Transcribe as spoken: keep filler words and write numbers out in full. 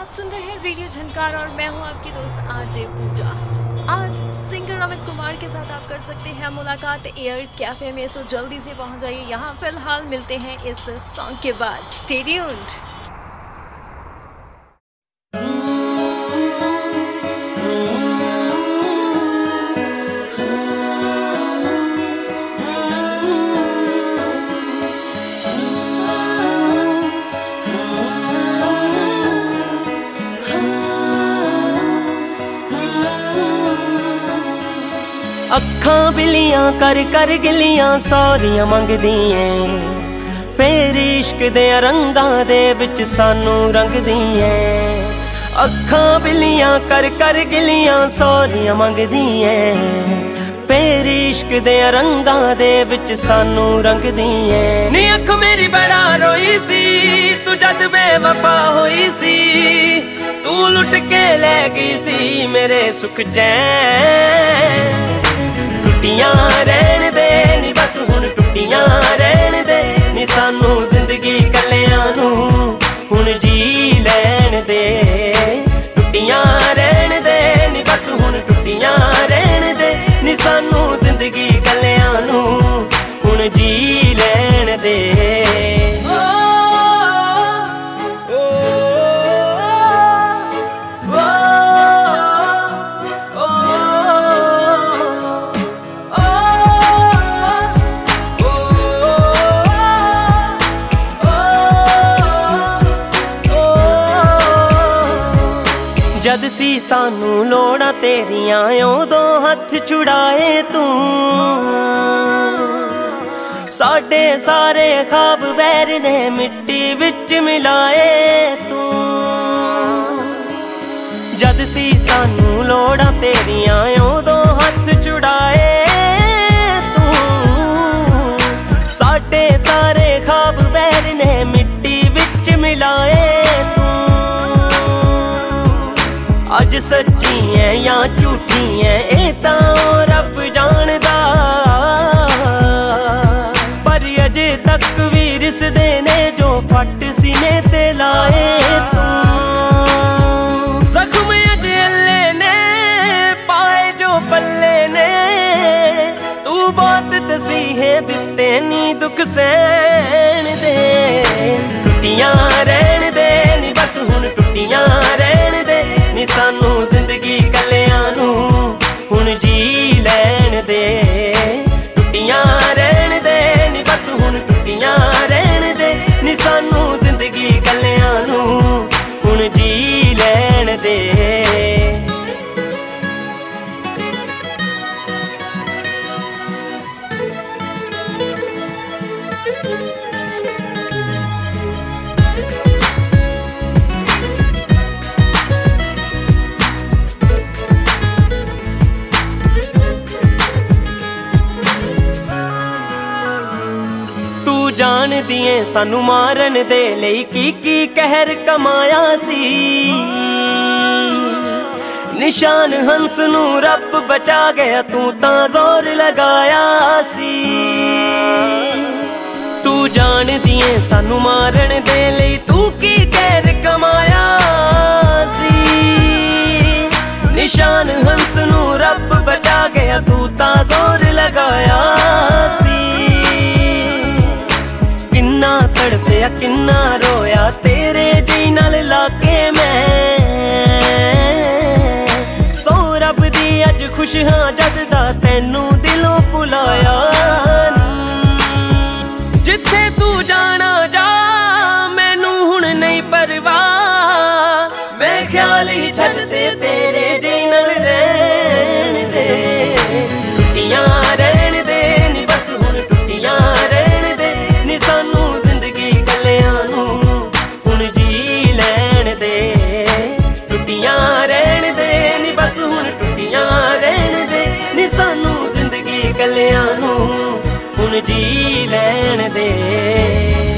आप सुन रहे हैं रेडियो झनकार और मैं हूं आपकी दोस्त आरजे पूजा। आज सिंगर अमित कुमार के साथ आप कर सकते हैं मुलाकात एयर कैफे में, सो जल्दी से पहुंच जाइए यहाँ। फिलहाल मिलते हैं इस सॉन्ग के बाद। Stay tuned. ਅੱਖਾਂ ਬਿੱਲੀਆਂ ਕਰ ਕਰ ਗਿੱਲੀਆਂ ਸੌਰੀਆਂ ਮੰਗਦੀ ਐ, ਫੇਰ ਇਸ਼ਕ ਦੇ ਰੰਗਾਂ ਦੇ ਵਿੱਚ ਸਾਨੂੰ ਰੰਗਦੀ ਐ। ਅੱਖਾਂ ਬਿੱਲੀਆਂ ਕਰ ਕਰ ਗਿੱਲੀਆਂ ਸੌਰੀਆਂ ਮੰਗਦੀ ਐ, ਫੇਰ ਇਸ਼ਕ ਦੇ ਰੰਗਾਂ ਦੇ ਵਿੱਚ ਸਾਨੂੰ ਰੰਗਦੀ ਐ। ਨੀ ਅੱਖ ਮੇਰੀ ਬੜਾ ਰੋਈ ਸੀ ਤੂੰ ਜਦ ਬੇਵਫਾ ਹੋਈ ਸੀ, ਤੂੰ ਲੁੱਟ ਕੇ ਲੈ ਗਈ ਸੀ ਮੇਰੇ ਸੁਖ ਚੈਨ। ਟੁੱਟੀਆਂ ਰਹਿਣ ਦੇ ਨੀ ਬਸ ਹੁਣ ਟੁੱਟੀਆਂ ਰਹਿਣ ਦੇ ਨੀ, ਸਾਨੂੰ ਜ਼ਿੰਦਗੀ ਕੱਲਿਆਂ ਨੂੰ ਹੁਣ ਜੀ ਲੈਣ ਦੇ। ਟੁੱਟੀਆਂ ਰਹਿਣ ਦੇ ਨੀ ਬਸ ਹੁਣ ਟੁੱਟੀਆਂ ਰਹਿਣ ਦੇ ਨੀ, ਸਾਨੂੰ ਜ਼ਿੰਦਗੀ ਕੱਲਿਆਂ ਨੂੰ ਹੁਣ ਜੀ ਲੈਣ ਦੇ। ਜਦ ਸੀ ਸਾਨੂੰ ਲੋੜਾਂ ਤੇਰੀਆਂ ਉਦੋਂ ਹੱਥ ਛੁਡਾਏ ਤੂੰ, ਸਾਡੇ ਸਾਰੇ ਖ਼ਾਬ ਬੈਰ ਨੇ ਮਿੱਟੀ ਵਿੱਚ ਮਿਲਾਏ ਤੂੰ। ਜਦ ਸੀ ਸਾਨੂੰ ਲੋੜਾਂ ਤੇਰੀਆਂ ਉਦੋਂ ਹੱਥ ਛੁਡਾਏ ਤੂੰ, ਸਾਡੇ ਸਾਰੇ ਖ਼ਾਬ ਬੈਰ ਨੇ ਮਿੱਟੀ ਵਿੱਚ ਮਿਲਾਏ ਤੂੰ। ਅੱਜ ਸੱਚੀ ਐ ਜਾਂ ਝੂਠੀ ਐ ਇਹ ਤਾਂ ਰੱਬ ਜਾਣਦਾ, ਪਰ ਅਜੇ ਤੱਕ ਵੀ ਰਿਸਦੇ ਨੇ ਜੋ ਫੱਟ ਸੀਨੇ ਤੇ ਲਾਏ ਤੂੰ। ਜ਼ਖਮ ਅਜੇ ਅੱਲੇ ਨੇ ਪਾਏ ਜੋ ਪੱਲੇ ਨੇ, ਤੂੰ ਬਹੁਤ ਤਸੀਹੇ ਦਿੱਤੇ ਨੀ ਦੁੱਖ ਸਹਿਣ ਦੇ। ਟੁੱਟੀਆਂ ਰਹਿਣ ਦੇ ਨੀ ਬਸ ਹੁਣ ਟੁੱਟੀਆਂ ਰਹਿਣ ਦੇ ਨੀ, ਸਾਨੂੰ ਜ਼ਿੰਦਗੀ ਕੱਲਿਆਂ ਨੂੰ ਹੁਣ ਜੀ ਲੈਣ ਦੇ। ਟੁੱਟੀਆਂ ਰਹਿਣ ਦੇ ਨੀ ਬਸ ਹੁਣ ਟੁੱਟੀਆਂ ਰਹਿਣ ਦੇ ਨੀ, ਸਾਨੂੰ ਜ਼ਿੰਦਗੀ ਕੱਲਿਆਂ ਨੂੰ ਹੁਣ ਜੀ ਲੈਣ ਦੇ। ਜਾਣਦੀ ਏ ਸਾਨੂੰ ਮਾਰਨ ਦੇ ਲਈ ਕੀ ਕੀ ਕਹਿਰ ਕਮਾਇਆ ਸੀ, ਨਿਸ਼ਾਨ ਹੰਸ ਨੂੰ ਰੱਬ ਬਚਾ ਗਿਆ ਤੂੰ ਤਾਂ ਜ਼ੋਰ ਲਗਾਇਆ ਸੀ। ਤੂੰ ਜਾਣਦੀ ਏ ਸਾਨੂੰ ਮਾਰਨ ਦੇ ਲਈ ਤੂੰ ਕੀ ਕਹਿਰ ਕਮਾਇਆ ਸੀ, ਨਿਸ਼ਾਨ ਹੰਸ ਨੂੰ ਰੱਬ ਬਚਾ ਗਿਆ ਤੂੰ ਤਾਂ ਜ਼ੋਰ ਲਗਾਇਆ ਸੀ। ਕਿੰਨਾ ਤੜਪਿਆ ਕਿੰਨਾ ਰੋਇਆ ਤੇਰੇ ਜੀ ਨਾਲ ਲਾ ਕੇ ਮੈਂ, ਸੌ ਰੱਬ ਦੀ ਅੱਜ ਖੁਸ਼ ਹਾਂ ਜਦ ਦਾ ਤੈਨੂੰ ਦਿਲੋਂ ਭੁਲਾਇਆ। ਜਿੱਥੇ ਤੂੰ ਜਾਣਾ ਜਾ ਮੈਨੂੰ ਹੁਣ ਨਹੀਂ ਪਰਵਾਹ, ਮੈਂ ਖਿਆਲ ਹੀ ਛੱਡ ਦੇ ਤੇਰੇ ਜੀ ਨਾਲ ਰਹਿਣ ਦੇ। ਟੁੱਟੀਆਂ ਰਹਿਣ ਦੇ ਨੀ ਬਸ ਹੁਣ ਟੁੱਟੀਆਂ ਰਹਿਣ ਦੇ ਨੀ, ਸਾਨੂੰ ਜ਼ਿੰਦਗੀ ਕੱਲਿਆਂ ਨੂੰ ਹੁਣ ਜੀ ਲੈਣ ਦੇ। ਟੁੱਟੀਆਂ ਰਹਿਣ ਦੇ ਨੀ ਬਸ ਹੁਣ ਟੁੱਟੀਆਂ ਰਹਿਣ ਦੇ ਨੀ, ਸਾਨੂੰ ਜ਼ਿੰਦਗੀ ਕੱਲਿਆਂ ਨੂੰ ਹੁਣ ਜੀ ਲੈਣ ਦੇ।